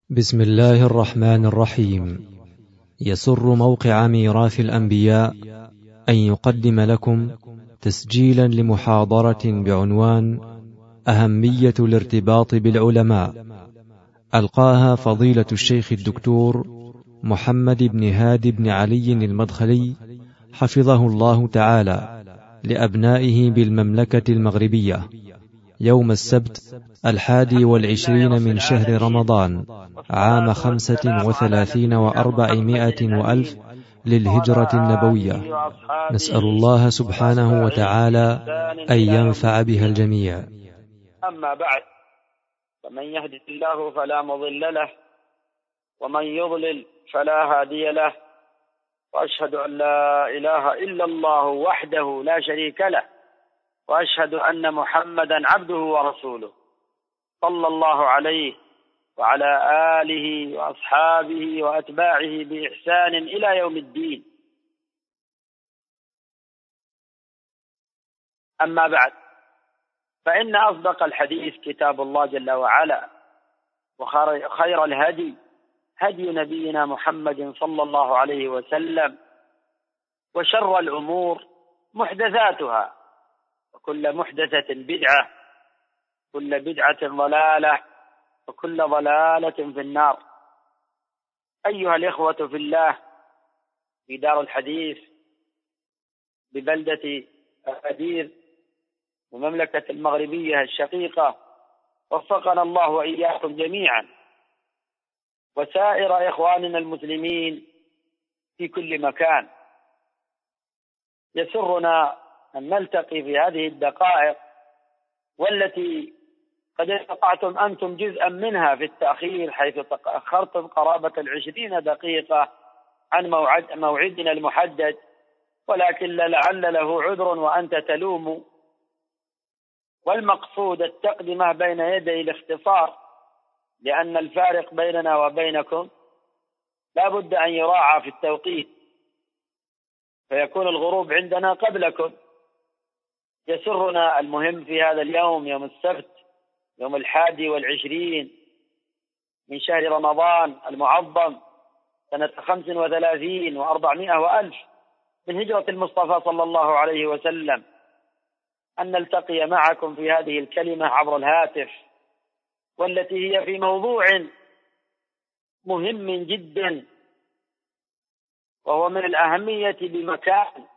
بسم الله الرحمن الرحيم. يسر موقع ميراث الأنبياء أن يقدم لكم تسجيلا لمحاضرة بعنوان أهمية الارتباط بالعلماء، ألقاها فضيلة الشيخ الدكتور محمد بن هادي بن علي المدخلي حفظه الله تعالى لأبنائه بالمملكة المغربية، يوم السبت 21 من شهر رمضان عام 35 و400 وألف للهجرة النبوية. نسأل الله سبحانه وتعالى أن ينفع بها الجميع. أما بعد، فمن يهد الله فلا مضل له ومن يضلل فلا هادي له، وأشهد أن لا إله إلا الله وحده لا شريك له، وأشهد أن محمدا عبده ورسوله صلى الله عليه وعلى آله وأصحابه وأتباعه بإحسان إلى يوم الدين. أما بعد، فإن أصدق الحديث كتاب الله جل وعلا، وخير الهدي هدي نبينا محمد صلى الله عليه وسلم، وشر الأمور محدثاتها، وكل محدثة بدعة، كل بدعة ضلالة، وكل ضلالة في النار. أيها الإخوة في الله، في دار الحديث ببلدة أكادير ومملكة المغربية الشقيقة، وفقنا الله وإياكم جميعا وسائر إخواننا المسلمين في كل مكان. يسرنا أن نلتقي في هذه الدقائق، والتي قد استطعتم أنتم جزءا منها في التأخير، حيث تأخرتم قرابة 20 دقيقة عن موعدنا المحدد، ولكن لعل له عذر وأنت تلوم. والمقصود التقدمة بين يدي الاختصار، لأن الفارق بيننا وبينكم لا بد أن يراعى في التوقيت، فيكون الغروب عندنا قبلكم. يسرنا المهم في هذا اليوم، يوم السبت، يوم 21 من شهر رمضان المعظم سنة 35 و400 وألف من هجرة المصطفى صلى الله عليه وسلم، أن نلتقي معكم في هذه الكلمة عبر الهاتف، والتي هي في موضوع مهم جدا، وهو من الأهمية بمكان.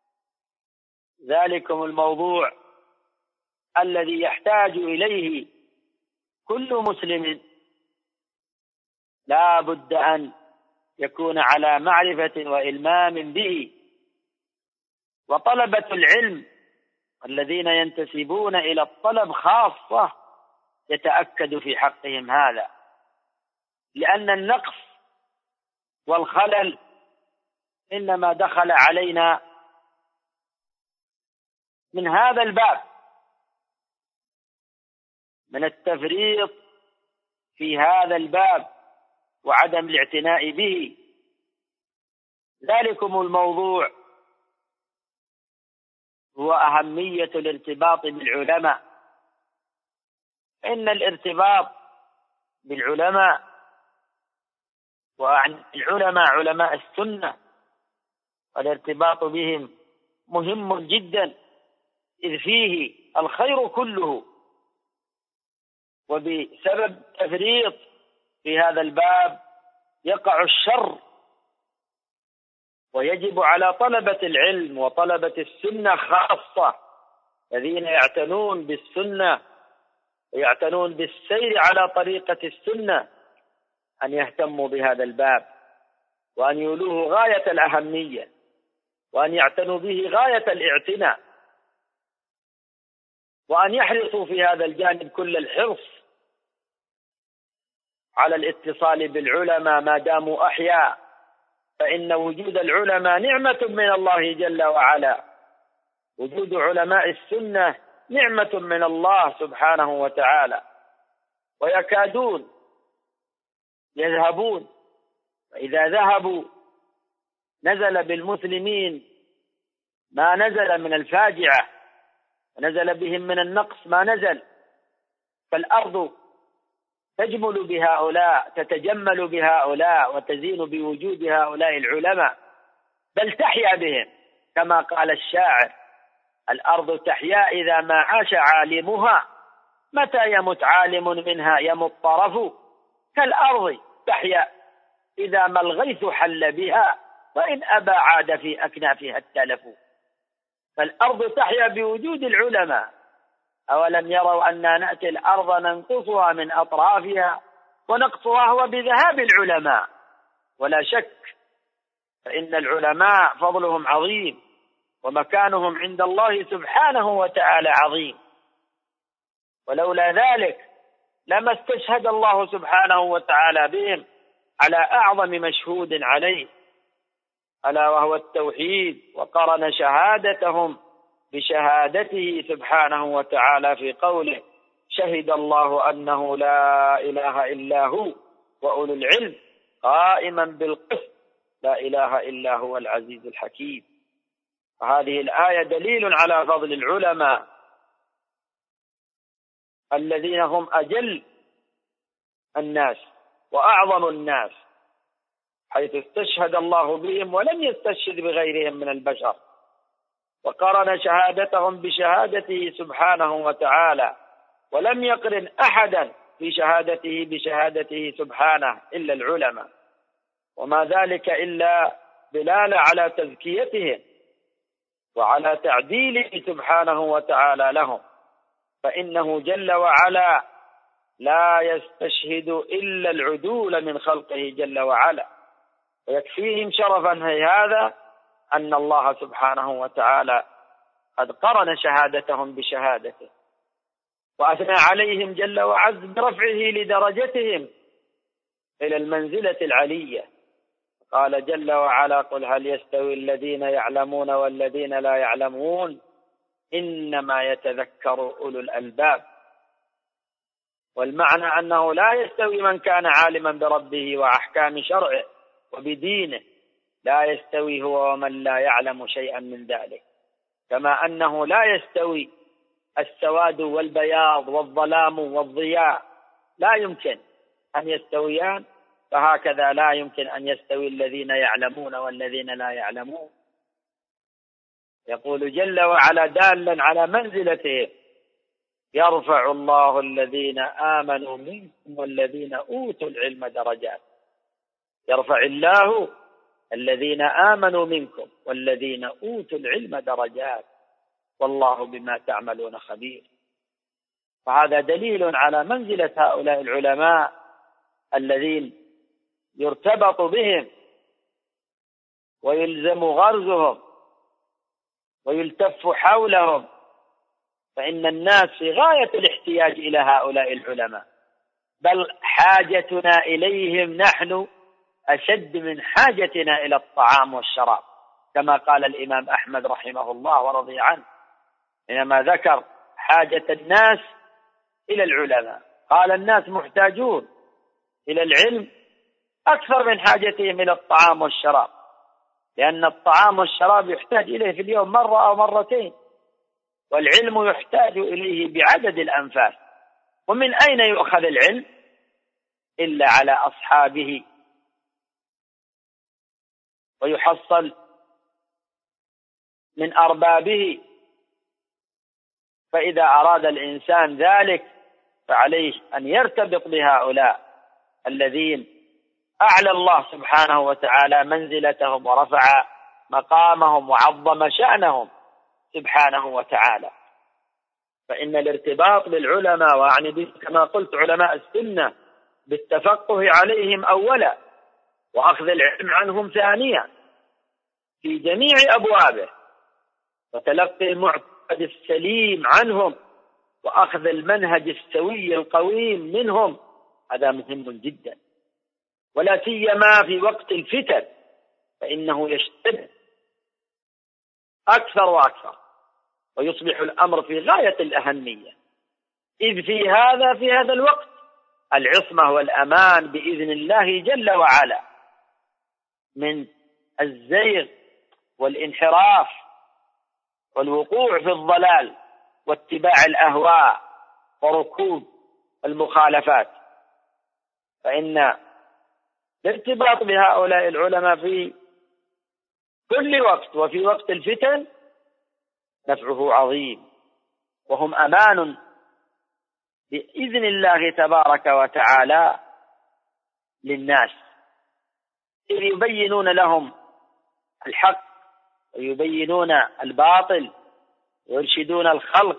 ذلكم الموضوع الذي يحتاج إليه كل مسلم، لا بد أن يكون على معرفة وإلمام به. وطلبة العلم الذين ينتسبون إلى الطلب خاصة يتأكد في حقهم هذا، لأن النقص والخلل إنما دخل علينا من هذا الباب، من التفريط في هذا الباب وعدم الاعتناء به. ذلكم الموضوع هو أهمية الارتباط بالعلماء. إن الارتباط بالعلماء، وعن العلماء علماء السنة، والارتباط بهم مهم جدا، إذ فيه الخير كله. وبسبب التفريط في هذا الباب يقع الشر، ويجب على طلبة العلم وطلبة السنة خاصة، الذين يعتنون بالسنة ويعتنون بالسير على طريقة السنة، أن يهتموا بهذا الباب، وأن يولوه غاية الأهمية، وأن يعتنوا به غاية الاعتناء، وأن يحرصوا في هذا الجانب كل الحرص على الاتصال بالعلماء ما داموا أحياء، فإن وجود العلماء نعمة من الله جل وعلا. وجود علماء السنة نعمة من الله سبحانه وتعالى، ويكادون يذهبون، وإذا ذهبوا نزل بالمسلمين ما نزل من الفاجعة، ونزل بهم من النقص ما نزل، فالأرض تجمل بهؤلاء، تتجمل بهؤلاء، وتزين بوجود هؤلاء العلماء، بل تحيا بهم، كما قال الشاعر: الأرض تحيا إذا ما عاش عالمها، متى يمت عالم منها يمت طرف، كالأرض تحيا إذا ما الغيث حل بها، وإن أبى عاد في أكنافها التلف. فالأرض تحيا بوجود العلماء. أولم يروا أننا نأتي الأرض ننقصها من أطرافها، ونقصها هو بذهاب العلماء. ولا شك فإن العلماء فضلهم عظيم، ومكانهم عند الله سبحانه وتعالى عظيم، ولولا ذلك لما استشهد الله سبحانه وتعالى بهم على أعظم مشهود عليه، ألا وهو التوحيد، وقرن شهادتهم بشهادته سبحانه وتعالى في قوله: شهد الله أنه لا إله إلا هو وأولو العلم قائما بالقسط لا إله إلا هو العزيز الحكيم. وهذه الآية دليل على فضل العلماء الذين هم أجل الناس وأعظم الناس، حيث استشهد الله بهم ولم يستشهد بغيرهم من البشر، وقرن شهادتهم بشهادته سبحانه وتعالى، ولم يقرن أحدا في شهادته بشهادته سبحانه إلا العلماء، وما ذلك إلا دلالة على تزكيتهم وعلى تعديله سبحانه وتعالى لهم، فإنه جل وعلا لا يستشهد إلا العدول من خلقه جل وعلا، ويكفيهم شرفا هذا أن الله سبحانه وتعالى قد قرن شهادتهم بشهادته، وأثنى عليهم جل وعز برفعه لدرجتهم إلى المنزلة العلية. قال جل وعلا: قل هل يستوي الذين يعلمون والذين لا يعلمون إنما يتذكر أولو الألباب. والمعنى أنه لا يستوي من كان عالما بربه وأحكام شرعه وبدينه، لا يستوي هو ومن لا يعلم شيئا من ذلك، كما أنه لا يستوي السواد والبياض والظلام والضياء، لا يمكن أن يستويان، فهكذا لا يمكن أن يستوي الذين يعلمون والذين لا يعلمون. يقول جل وعلا دالا على منزلته: يرفع الله الذين آمنوا منكم والذين أوتوا العلم درجات. يرفع الله الذين آمنوا منكم والذين أوتوا العلم درجات، والله بما تعملون خبير. فهذا دليل على منزلة هؤلاء العلماء الذين يرتبط بهم ويلزم غرزهم ويلتف حولهم، فإن الناس في غاية الاحتياج إلى هؤلاء العلماء، بل حاجتنا إليهم نحن أشد من حاجتنا إلى الطعام والشراب، كما قال الإمام أحمد رحمه الله ورضي عنه حينما ذكر حاجة الناس إلى العلماء، قال: الناس محتاجون إلى العلم أكثر من حاجتهم إلى الطعام والشراب، لأن الطعام والشراب يحتاج إليه في اليوم مرة أو مرتين، والعلم يحتاج إليه بعدد الأنفاس. ومن أين يؤخذ العلم إلا على أصحابه، ويحصل من أربابه. فإذا أراد الإنسان ذلك فعليه أن يرتبط بهؤلاء الذين أعلى الله سبحانه وتعالى منزلتهم ورفع مقامهم وعظم شأنهم سبحانه وتعالى. فإن الارتباط بالعلماء، وأعني به كما قلت علماء السنة، بالتفقه عليهم أولا، وأخذ العلم عنهم ثانيا في جميع أبوابه، وتلقي المعتقد السليم عنهم، وأخذ المنهج السوي القويم منهم، هذا مهم جدا، ولا سيما في وقت الفتن، فإنه يشتد أكثر وأكثر، ويصبح الأمر في غاية الأهمية، إذ في هذا الوقت العصمة والأمان بإذن الله جل وعلا من الزيغ والانحراف والوقوع في الضلال واتباع الأهواء وركوب المخالفات. فإن الارتباط بهؤلاء العلماء في كل وقت وفي وقت الفتن نفعه عظيم، وهم أمان بإذن الله تبارك وتعالى للناس، إذ يبينون لهم الحق ويبينون الباطل ويرشدون الخلق.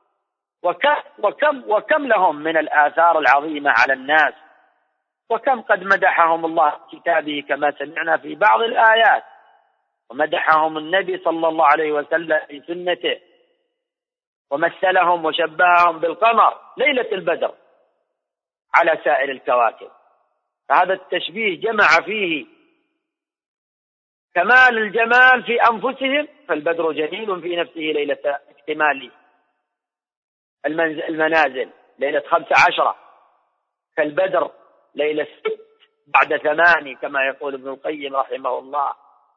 وكم لهم من الآثار العظيمة على الناس، وكم قد مدحهم الله في كتابه كما سمعنا في بعض الآيات، ومدحهم النبي صلى الله عليه وسلم في سنته، ومثلهم وشبههم بالقمر ليلة البدر على سائر الكواكب. فهذا التشبيه جمع فيه كمال الجمال في أنفسهم، فالبدر جميل في نفسه ليلة اكتمال المنازل ليلة 15، كالبدر ليلة 6 بعد 8 كما يقول ابن القيم رحمه الله.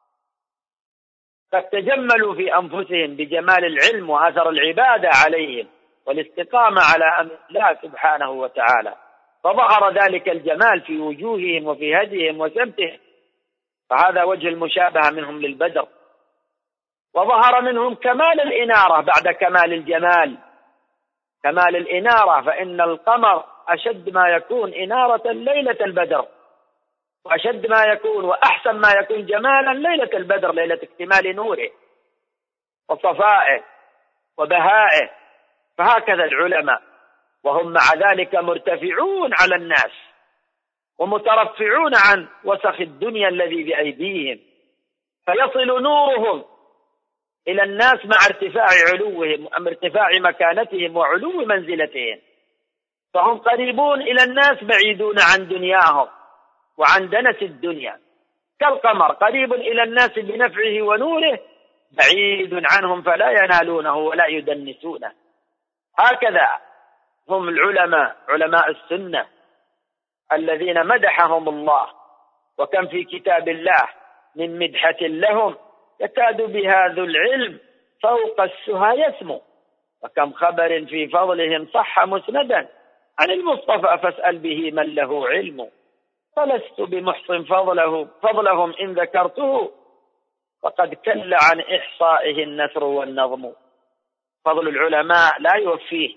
قد تجملوا في أنفسهم بجمال العلم وأثر العبادة عليهم والاستقامة على أمر الله سبحانه وتعالى، فظهر ذلك الجمال في وجوههم وفي هديهم وسمتهم، فهذا وجه المشابهة منهم للبدر. وظهر منهم كمال الإنارة بعد كمال الجمال، كمال الإنارة، فإن القمر أشد ما يكون إنارة ليلة البدر، وأشد ما يكون وأحسن ما يكون جمالا ليلة البدر، ليلة اكتمال نوره وصفائه وبهائه. فهكذا العلماء، وهم مع ذلك مرتفعون على الناس ومترفعون عن وسخ الدنيا الذي بأيديهم، فيصل نورهم إلى الناس مع ارتفاع علوهم، أم ارتفاع مكانتهم وعلو منزلتهم، فهم قريبون إلى الناس بعيدون عن دنياهم وعن دنس الدنيا، كالقمر قريب إلى الناس بنفعه ونوره، بعيد عنهم فلا ينالونه ولا يدنسونه. هكذا هم العلماء، علماء السنة الذين مدحهم الله، وكم في كتاب الله من مدحة لهم يكاد بها ذو العلم فوق السهى يسمو، وكم خبر في فضلهم صح مسندا عن المصطفى فاسأل به من له علم، فلست بمحصن فضلهم إن ذكرته، وقد كل عن إحصائه النثر والنظم. فضل العلماء لا يوفيه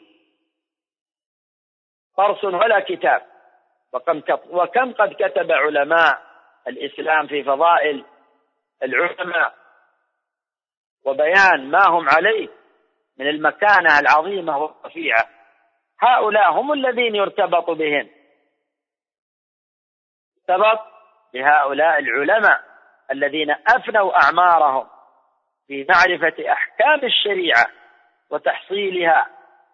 قرص ولا كتاب، وكم قد كتب علماء الإسلام في فضائل العلماء وبيان ما هم عليه من المكانة العظيمة والرفيعة. هؤلاء هم الذين يرتبط بهم، ارتبط بهؤلاء العلماء الذين أفنوا أعمارهم في معرفة أحكام الشريعة وتحصيلها،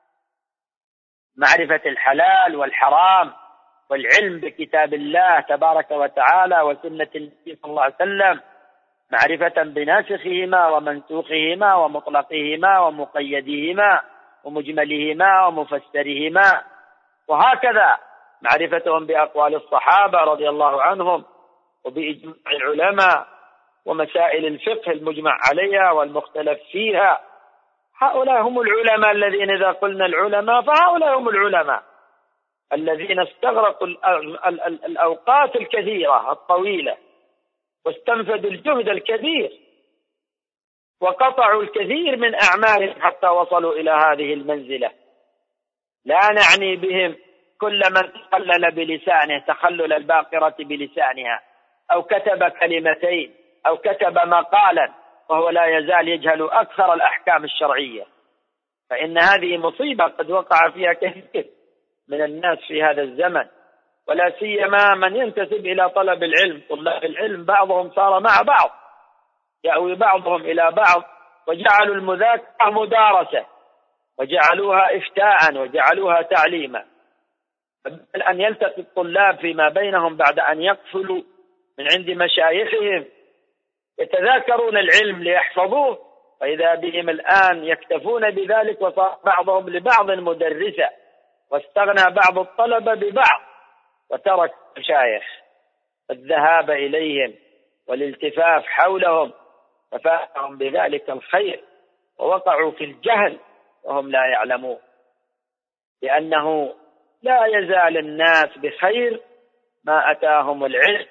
معرفة الحلال والحرام والعلم بكتاب الله تبارك وتعالى وسنة النبي صلى الله عليه وسلم، معرفة بناسخهما ومنسوخهما ومطلقهما ومقيدهما ومجملهما ومفسرهما، وهكذا معرفتهم بأقوال الصحابة رضي الله عنهم وبإجماع العلماء ومسائل الفقه المجمع عليها والمختلف فيها. هؤلاء هم العلماء الذين إذا قلنا العلماء فهؤلاء هم العلماء الذين استغرقوا الأوقات الكثيرة الطويلة واستنفذوا الجهد الكثير وقطعوا الكثير من أعمالهم حتى وصلوا إلى هذه المنزلة. لا نعني بهم كل من تخلل بلسانه تخلل الباقرة بلسانها، أو كتب كلمتين أو كتب مقالا وهو لا يزال يجهل أكثر الأحكام الشرعية، فإن هذه مصيبة قد وقع فيها كثير من الناس في هذا الزمن، ولا سيما من ينتسب إلى طلب العلم. طلاب العلم بعضهم صار مع بعض، يأوي بعضهم إلى بعض، وجعلوا المذاكرة مدارسة وجعلوها إفتاء وجعلوها تعليما، بدل أن يلتقي الطلاب فيما بينهم بعد أن يقفلوا من عند مشايخهم يتذاكرون العلم ليحفظوه، فإذا بهم الآن يكتفون بذلك، وصار بعضهم لبعض مدرسا، واستغنى بعض الطلبة ببعض، وترك المشايخ الذهاب إليهم والالتفاف حولهم، ففاتهم بذلك الخير ووقعوا في الجهل وهم لا يعلمون، لأنه لا يزال الناس بخير ما أتاهم العلم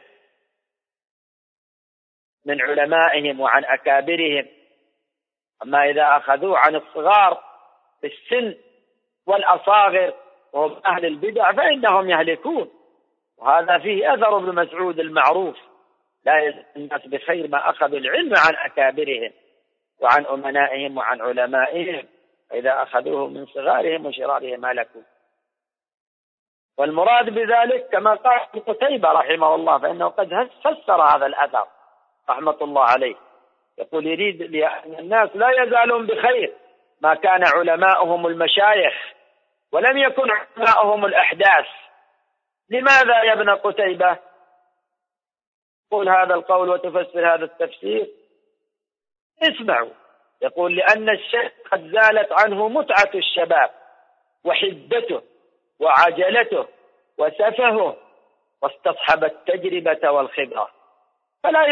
من علمائهم وعن أكابرهم. أما إذا أخذوه عن الصغار في السن والأصاغر وهم أهل البدع فإنهم يهلكون. وهذا فيه أثر ابن مسعود المعروف: لا يزال الناس بخير ما أخذوا العلم عن أكابرهم وعن أمنائهم وعن علمائهم، فإذا أخذوه من صغارهم وشرارهم هلكوا. والمراد بذلك كما قال ابن قتيبة رحمه الله، فإنه قد فسر هذا الأثر رحمة الله عليه، يقول يريد لأن الناس لا يزالون بخير ما كان علماؤهم المشايخ ولم يكن علماؤهم الأحداث. لماذا يا ابن قتيبة تقول هذا القول وتفسر هذا التفسير؟ اسمعوا. يقول: لأن الشيخ قد زالت عنه متعة الشباب وحدته وعجلته وسفهه، واستصحب التجربة والخبرة، فلا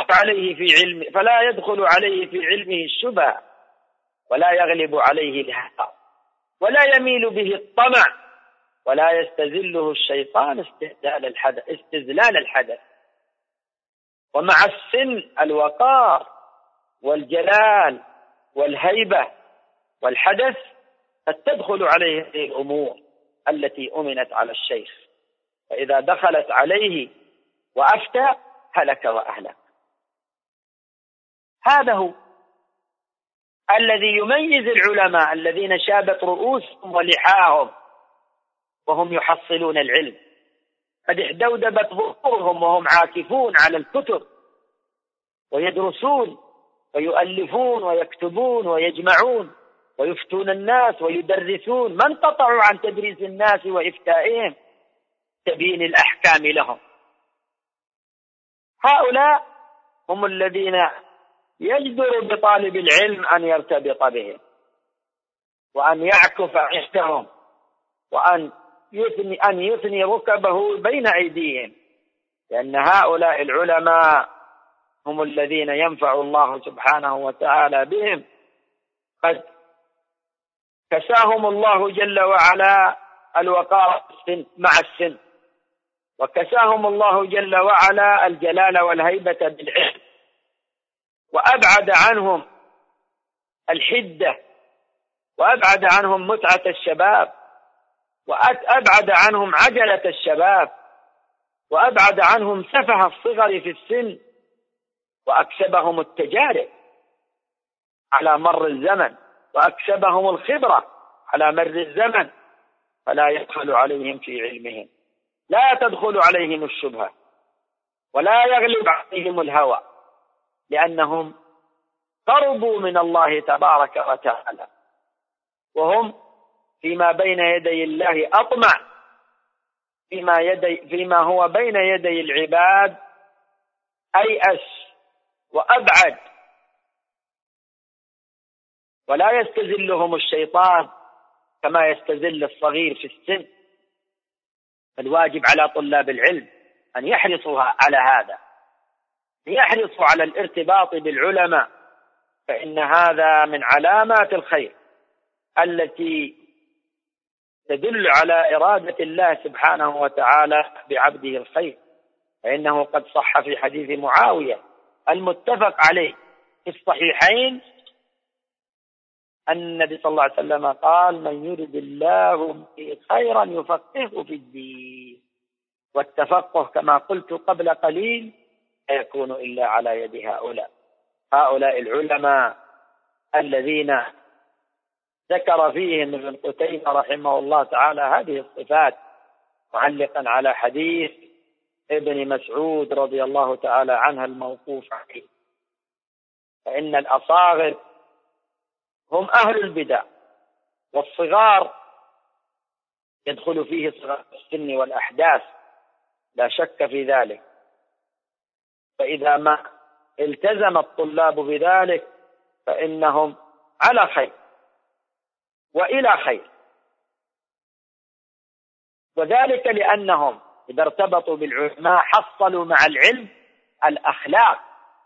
يدخل عليه في علمه الشبهة، ولا يغلب عليه الهوى، ولا يميل به الطمع، ولا يستذله الشيطان استذلال الحدث. ومع السن الوقار والجلال والهيبة والحدث قد تدخل عليه هذه الأمور التي أمنت على الشيخ، فإذا دخلت عليه وأفتى هلك وأهلك. هذا هو الذي يميز العلماء الذين شابت رؤوسهم ولحاهم وهم يحصلون العلم، قد احدودبت ظهورهم وهم عاكفون على الكتب ويدرسون ويؤلفون ويكتبون ويجمعون ويفتون الناس ويدرسون، ما انقطعوا عن تدريس الناس وإفتائهم تبيين الأحكام لهم. هؤلاء هم الذين يجدر بطالب العلم أن يرتبط بهم وأن يعكف عشتهم وأن يثني ركبه بين أيديهم، لأن هؤلاء العلماء هم الذين ينفع الله سبحانه وتعالى بهم. قد كساهم الله جل وعلا الوقار مع السن، وكساهم الله جل وعلا الجلال والهيبة بالعلم، وأبعد عنهم الحدة، وأبعد عنهم متعة الشباب، وأبعد عنهم عجلة الشباب، وأبعد عنهم سفه الصغر في السن، وأكسبهم التجارب على مر الزمن، وأكسبهم الخبرة على مر الزمن، فلا يدخل عليهم في علمهم، لا تدخل عليهم الشبهة، ولا يغلب عليهم الهوى، لأنهم قربوا من الله تبارك وتعالى، وهم فيما بين يدي الله أطمع، فيما هو بين يدي العباد أيأس وأبعد. ولا يستزلهم الشيطان كما يستزل الصغير في السن. الواجب على طلاب العلم أن يحرصوا على هذا، يحرصوا على الارتباط بالعلماء، فإن هذا من علامات الخير التي تدل على إرادة الله سبحانه وتعالى بعبده الخير. فإنه قد صح في حديث معاوية المتفق عليه في الصحيحين أن النبي صلى الله عليه وسلم قال: من يرد الله به خيرا يفقهه في الدين. والتفقه كما قلت قبل قليل لا يكون إلا على يد هؤلاء العلماء الذين ذكر فيهم ابن قتيبة رحمه الله تعالى هذه الصفات، معلقا على حديث ابن مسعود رضي الله تعالى عنها الموقوف عليه: فإن الأصاغر هم أهل البدع، والصغار يدخل فيه صغار السن والأحداث، لا شك في ذلك. فإذا ما التزم الطلاب بذلك فإنهم على خير وإلى خير، وذلك لأنهم إذا ارتبطوا بالعلماء حصلوا مع العلم الأخلاق.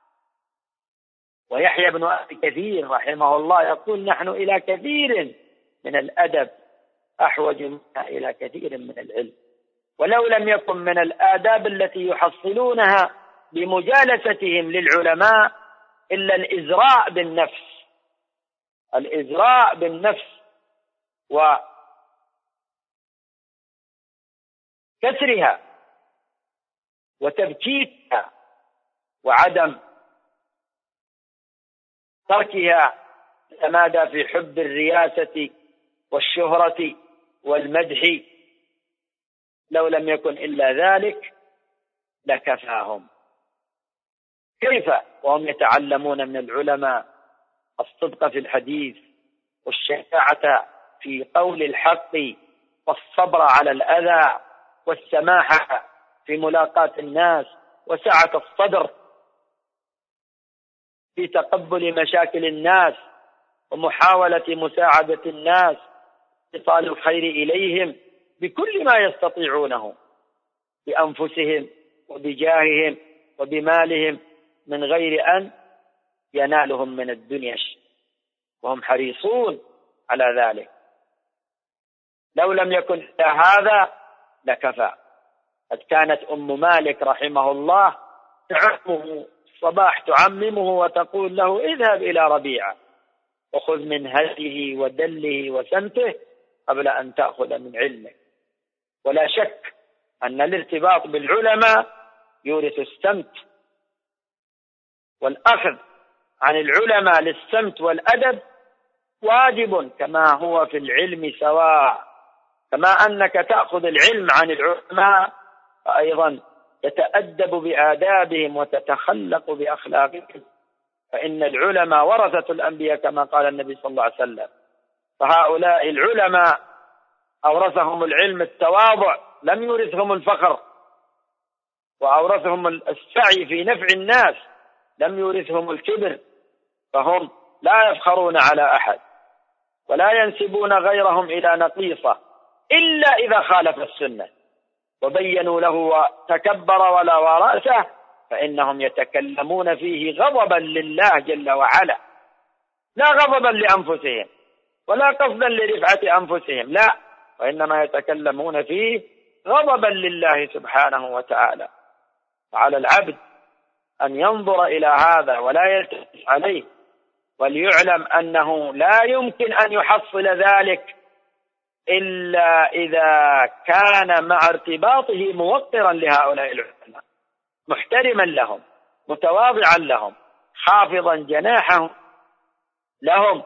ويحيى بن أبي كثير رحمه الله يقول: نحن إلى كثير من الأدب أحوج منا إلى كثير من العلم. ولو لم يكن من الآداب التي يحصلونها بمجالستهم للعلماء إلا الإزراء بالنفس، الإزراء بالنفس وكسرها وتبكيتها وعدم تركها تمادى في حب الرياسة والشهرة والمدح. لو لم يكن إلا ذلك لكفاهم. كيف وهم يتعلمون من العلماء الصدق في الحديث والشجاعة في قول الحق والصبر على الأذى والسماحة في ملاقاة الناس وسعة الصدر في تقبل مشاكل الناس ومحاولة مساعدة الناس، إيصال الخير إليهم بكل ما يستطيعونه بأنفسهم وبجاههم وبمالهم من غير أن ينالهم من الدنيا، وهم حريصون على ذلك. لو لم يكن إلا هذا لكفى. قد كانت أم مالك رحمه الله تعمه الصباح، تعممه وتقول له اذهب إلى ربيعة وخذ من هديه ودله وسمته قبل أن تأخذ من علمه. ولا شك أن الارتباط بالعلماء يورث السمت، والأخذ عن العلماء للسمت والأدب واجب كما هو في العلم سواء. كما أنك تأخذ العلم عن العلماء فأيضا تتأدب بآدابهم وتتخلق بأخلاقهم، فإن العلماء ورثة الأنبياء كما قال النبي صلى الله عليه وسلم. فهؤلاء العلماء أورثهم العلم التواضع، لم يورثهم الفخر، وأورثهم السعي في نفع الناس، لم يورثهم الكبر. فهم لا يفخرون على أحد ولا ينسبون غيرهم إلى نقيصة إلا إذا خالف السنة وبينوا له وتكبر ولا ورأسه، فإنهم يتكلمون فيه غضبا لله جل وعلا، لا غضبا لأنفسهم ولا قصدا لرفعة أنفسهم، لا، وإنما يتكلمون فيه غضبا لله سبحانه وتعالى. فعلى العبد أن ينظر إلى هذا ولا يلتفت عليه، وليعلم أنه لا يمكن أن يحصل ذلك إلا إذا كان مع ارتباطه موقرا لهؤلاء العلماء، محترما لهم، متواضعا لهم، خافضا جناحه لهم،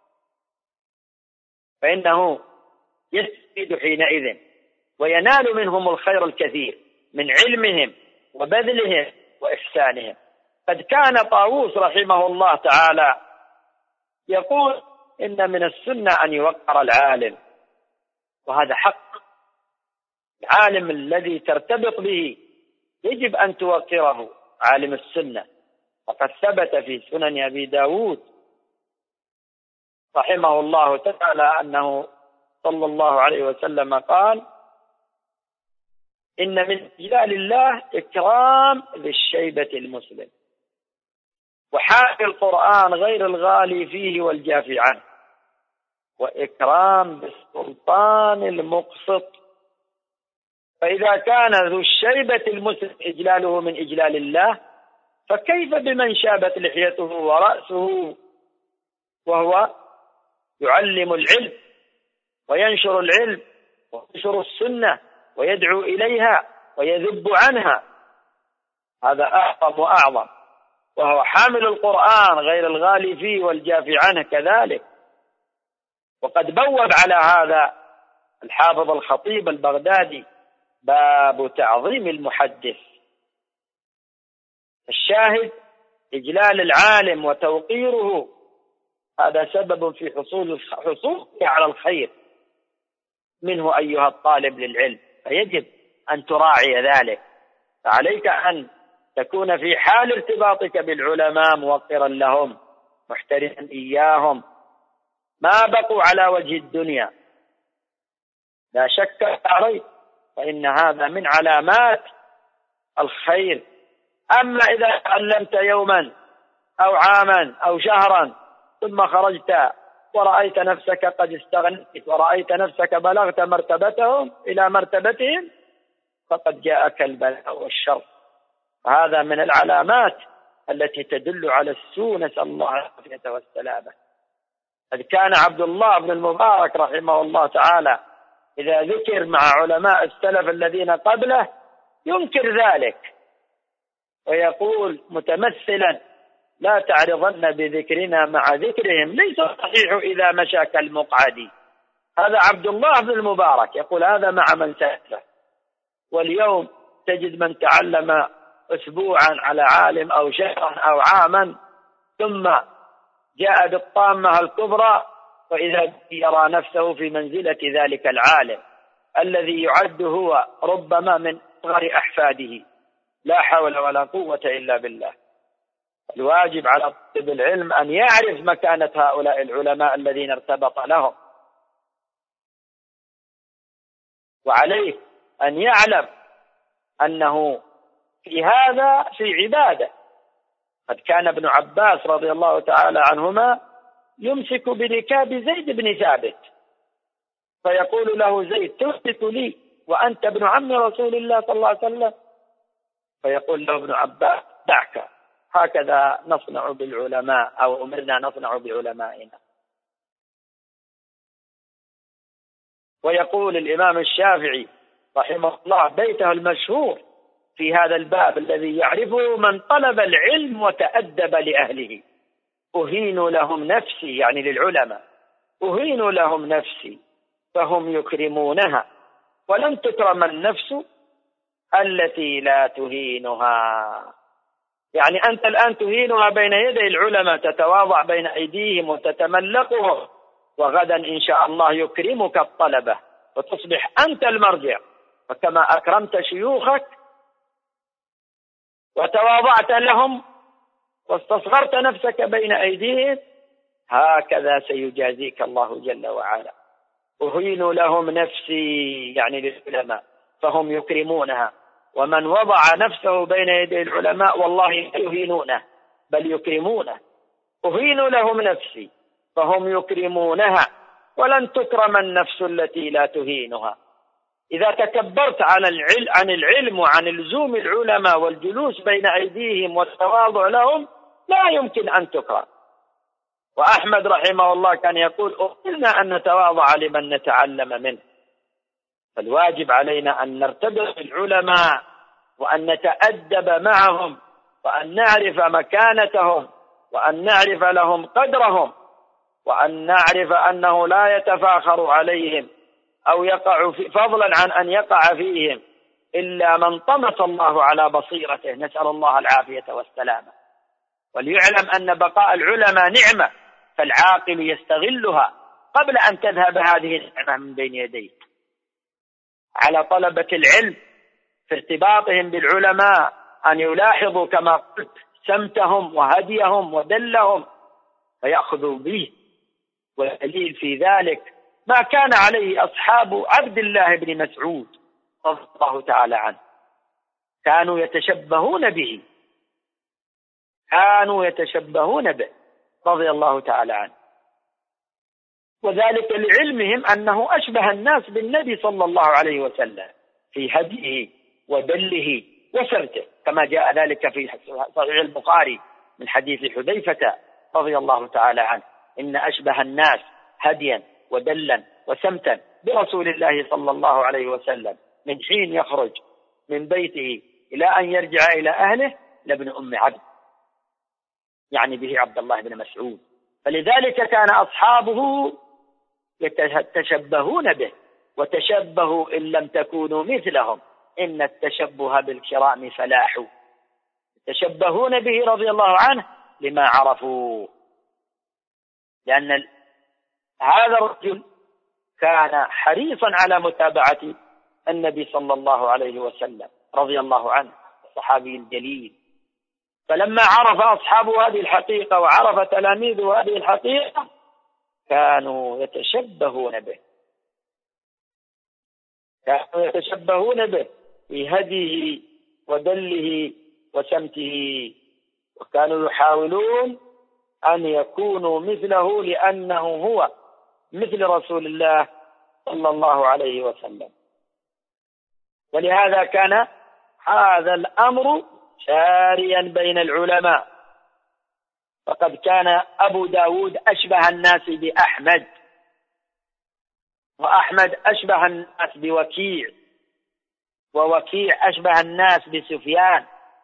فإنه يستفيد حينئذ وينال منهم الخير الكثير من علمهم وبذلهم وإحسانهم. قد كان طاووس رحمه الله تعالى يقول إن من السنة أن يوقر العالم، وهذا حق. العالم الذي ترتبط به يجب أن توقره، عالم السنة. وقد ثبت في سنن أبي داود رحمه الله تعالى أنه صلى الله عليه وسلم قال: إن من إجلال الله إكرام ذي الشيبة المسلم، وحامل القرآن غير الغالي فيه والجافي عنه، وإكرام بالسلطان المقسط. فإذا كان ذو الشيبة المسلم إجلاله من إجلال الله، فكيف بمن شابت لحيته ورأسه وهو يعلم العلم وينشر العلم وينشر السنة ويدعو إليها ويذب عنها؟ هذا أعظم وأعظم. وهو حامل القرآن غير الغالي فيه والجافي عنه كذلك. وقد بوب على هذا الحافظ الخطيب البغدادي: باب تعظيم المحدث. الشاهد إجلال العالم وتوقيره، هذا سبب في حصول على الخير منه أيها الطالب للعلم، فيجب أن تراعي ذلك. فعليك أن تكون في حال ارتباطك بالعلماء موقرا لهم، محترما إياهم، ما بقوا على وجه الدنيا، لا شك عليه، فإن هذا من علامات الخير. أما إذا تعلمت يوما أو عاما أو شهرا ثم خرجت ورأيت نفسك قد استغنيت ورأيت نفسك بلغت مرتبتهم إلى مرتبتهم، فقد جاءك البلاء والشر. هذا من العلامات التي تدل على السوء، نسأل الله العافية والسلامة. قد كان عبد الله بن المبارك رحمه الله تعالى إذا ذكر مع علماء السلف الذين قبله ينكر ذلك ويقول متمثلا: لا تعرضن بذكرنا مع ذكرهم، ليس الصحيح إذا مشى كالمقعد. هذا عبد الله بن المبارك يقول هذا مع من سلفه. واليوم تجد من تعلم أسبوعا على عالم أو شهرا أو عاما ثم جاء بالطامة الكبرى، وإذا يرى نفسه في منزلة ذلك العالم الذي يعد هو ربما من صغر أحفاده. لا حول ولا قوة إلا بالله. الواجب على طالب العلم أن يعرف مكانة هؤلاء العلماء الذين ارتبط لهم، وعليه أن يعلم أنه في هذا في عبادة. قد كان ابن عباس رضي الله تعالى عنهما يمسك بركاب زيد بن ثابت فيقول له زيد: تمسك لي وأنت ابن عم رسول الله صلى الله عليه وسلم؟ فيقول له ابن عباس: دعك، هكذا نصنع بالعلماء أو أمرنا نصنع بعلمائنا. ويقول الإمام الشافعي رحمه الله بيته المشهور في هذا الباب الذي يعرفه من طلب العلم وتأدب لأهله: أهين لهم نفسي، يعني للعلماء، أهين لهم نفسي فهم يكرمونها ولن تكرم النفس التي لا تهينها. يعني أنت الآن تهينها بين يدي العلماء، تتواضع بين أيديهم وتتملقهم، وغدا إن شاء الله يكرمك الطلبة وتصبح أنت المرجع. فكما أكرمت شيوخك وتواضعت لهم واستصغرت نفسك بين أيديهم، هكذا سيجازيك الله جل وعلا. أهين لهم نفسي، يعني للعلماء، فهم يكرمونها. ومن وضع نفسه بين يدي العلماء والله لا يهينونه بل يكرمونه. أهين لهم نفسي فهم يكرمونها ولن تكرم النفس التي لا تهينها. إذا تكبرت عن العلم وعن لزوم العلماء والجلوس بين أيديهم والتواضع لهم لا يمكن أن تكرم. وأحمد رحمه الله كان يقول: أمرنا أن نتواضع لمن نتعلم منه. فالواجب علينا أن نرتبط بالعلماء وأن نتأدب معهم وأن نعرف مكانتهم وأن نعرف لهم قدرهم وأن نعرف أنه لا يتفاخر عليهم أو يقع فضلا عن أن يقع فيهم إلا من طمس الله على بصيرته، نسأل الله العافية والسلامة. وليعلم أن بقاء العلماء نعمة، فالعاقل يستغلها قبل أن تذهب هذه النعمة من بين يديه. على طلبة العلم في ارتباطهم بالعلماء أن يلاحظوا كما قلت سمتهم وهديهم ودلهم فيأخذوا به. والدليل في ذلك ما كان عليه أصحاب عبد الله بن مسعود رضي الله تعالى عنه، كانوا يتشبهون به، كانوا يتشبهون به رضي الله تعالى عنه، وذلك لعلمهم أنه أشبه الناس بالنبي صلى الله عليه وسلم في هديه ودله وسرته، كما جاء ذلك في صحيح البخاري من حديث حذيفة رضي الله تعالى عنه: إن أشبه الناس هديا ودلا وسمتا برسول الله صلى الله عليه وسلم من حين يخرج من بيته إلى أن يرجع إلى أهله لابن أم عبد، يعني به عبد الله بن مسعود. فلذلك كان أصحابه يتشبهون به، وتشبهوا إن لم تكونوا مثلهم إن التشبه بالكرام فلاح. يتشبهون به رضي الله عنه لما عرفوا، لأن هذا الرجل كان حريصا على متابعة النبي صلى الله عليه وسلم رضي الله عنه الصحابي الجليل. فلما عرف أصحابه هذه الحقيقة وعرف تلاميذه هذه الحقيقة كانوا يتشبهون به، كانوا يتشبهون به في هديه ودله وسمته، وكانوا يحاولون أن يكونوا مثله لأنه هو مثل رسول الله صلى الله عليه وسلم. ولهذا كان هذا الأمر ساريا بين العلماء، فقد كان أبو داود أشبه الناس بأحمد، وأحمد أشبه الناس بوكيع، ووكيع أشبه الناس بسفيان،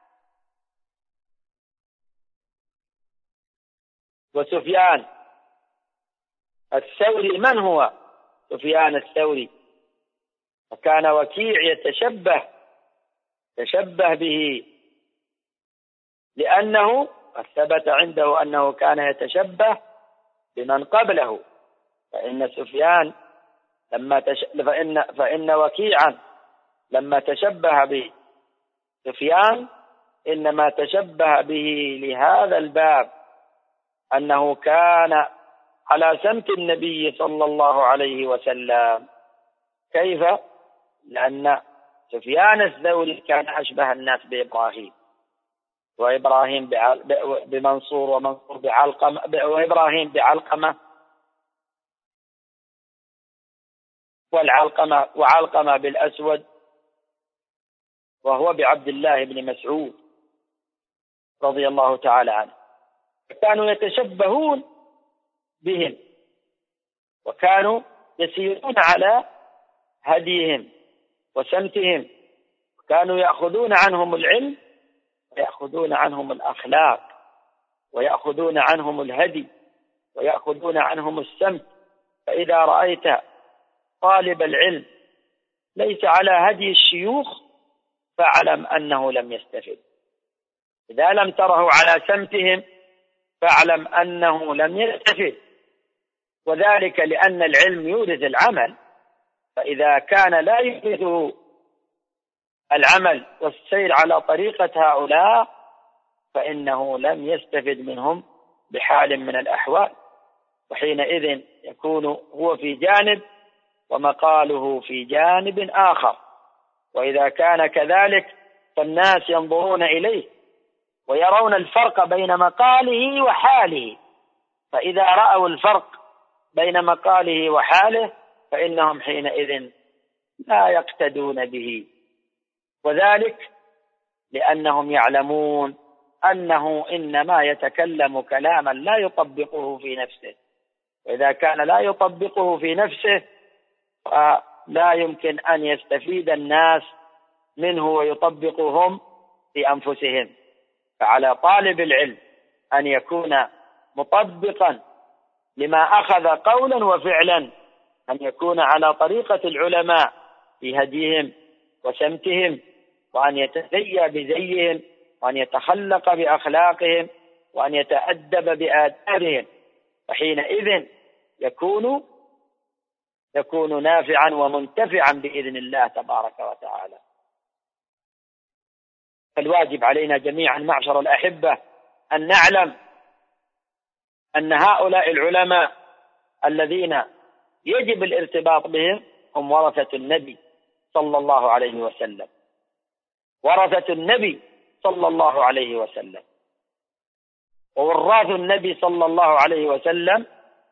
وسفيان الثوري من هو؟ سفيان الثوري. وكان وكيع يتشبه به، لأنه ثبت عنده أنه كان يتشبه بمن قبله. فإن سفيان فإن وكيعا لما تشبه بسفيان إنما تشبه به لهذا الباب، أنه كان على سمت النبي صلى الله عليه وسلم. كيف؟ لأن سفيان الثوري كان أشبه الناس بإبراهيم، وإبراهيم بمنصور، ومنصور بعلقمة، وإبراهيم بعلقمة، وعلقمة بالأسود، وهو بعبد الله بن مسعود رضي الله تعالى عنه. كانوا يتشبهون بهم، وكانوا يسيرون على هديهم وسمتهم، وكانوا يأخذون عنهم العلم، ويأخذون عنهم الأخلاق، ويأخذون عنهم الهدي، ويأخذون عنهم السمت. فإذا رأيت طالب العلم ليس على هدي الشيوخ فاعلم أنه لم يستفد. إذا لم تره على سمتهم فاعلم أنه لم يستفد، وذلك لأن العلم يورث العمل، فإذا كان لا يورثه العمل والسير على طريقة هؤلاء فإنه لم يستفد منهم بحال من الأحوال، وحينئذ يكون هو في جانب ومقاله في جانب آخر. وإذا كان كذلك فالناس ينظرون إليه ويرون الفرق بين مقاله وحاله، فإذا رأوا الفرق بين مقاله وحاله فإنهم حينئذ لا يقتدون به، وذلك لأنهم يعلمون أنه إنما يتكلم كلاما لا يطبقه في نفسه، وإذا كان لا يطبقه في نفسه فلا يمكن أن يستفيد الناس منه ويطبقهم في أنفسهم. فعلى طالب العلم أن يكون مطبقا لما أخذ قولا وفعلا، أن يكون على طريقة العلماء في هديهم وسمتهم، وأن يتزيى بزيهم، وأن يتخلق بأخلاقهم، وأن يتأدب بآدابهم، فحينئذ يكون نافعا ومنتفعا بإذن الله تبارك وتعالى. فالواجب علينا جميعا معشر الأحبة أن نعلم أن هؤلاء العلماء الذين يجب الارتباط بهم هم ورثة النبي صلى الله عليه وسلم، ورثة النبي صلى الله عليه وسلم، ووراث النبي صلى الله عليه وسلم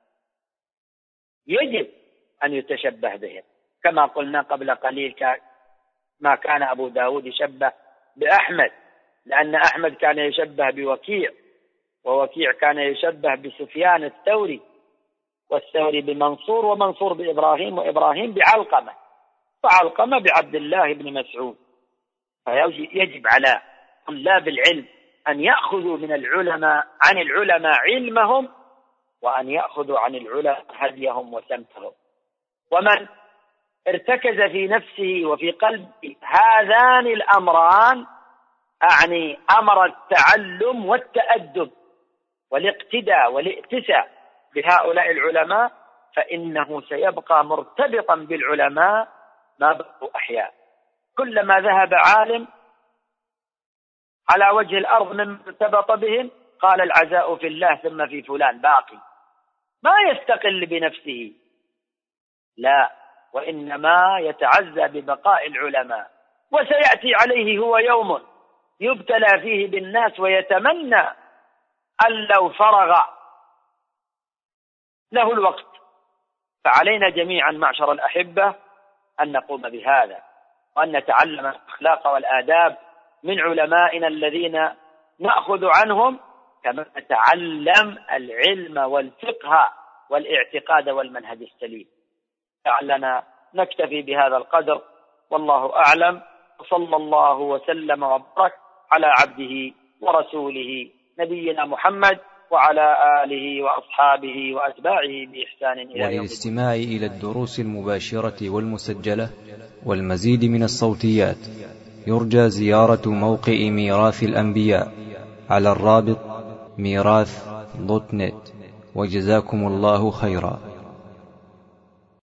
يجب أن يتشبه بهم، كما قلنا قبل قليل ما كان أبو داود يشبه بأحمد، لأن أحمد كان يشبه بوكيع، ووكيع كان يشبه بسفيان الثوري، والثوري بمنصور، ومنصور بإبراهيم، وإبراهيم بعلقمة، فعلقمة بعبد الله بن مسعود. فيجب على طلاب العلم أن يأخذوا من العلماء عن العلماء علمهم، وأن يأخذوا عن العلماء هديهم وسمتهم. ومن ارتكز في نفسه وفي قلبه هذان الأمران، أعني أمر التعلم والتأدب والاقتداء والائتساء بهؤلاء العلماء، فإنه سيبقى مرتبطا بالعلماء ما بقوا أحياء. كلما ذهب عالم على وجه الأرض من ارتبط بهم قال العزاء في الله ثم في فلان باقي، ما يستقل بنفسه، لا، وإنما يتعزى ببقاء العلماء. وسيأتي عليه هو يوم يبتلى فيه بالناس ويتمنى أن لو فرغ له الوقت. فعلينا جميعا معشر الأحبة أن نقوم بهذا، وأن نتعلم الأخلاق والآداب من علمائنا الذين نأخذ عنهم، كما نتعلم العلم والفقه والاعتقاد والمنهج السليم. لعلنا نكتفي بهذا القدر، والله أعلم، وصلى الله وسلم وبارك على عبده ورسوله نبينا محمد وعلى آله وأصحابه وأتباعه بإحسان إلى يوم الدين. وللاستماع إلى الدروس المباشرة والمسجلة والمزيد من الصوتيات يرجى زيارة موقع ميراث الأنبياء على الرابط ميراث.net. وجزاكم الله خيرا.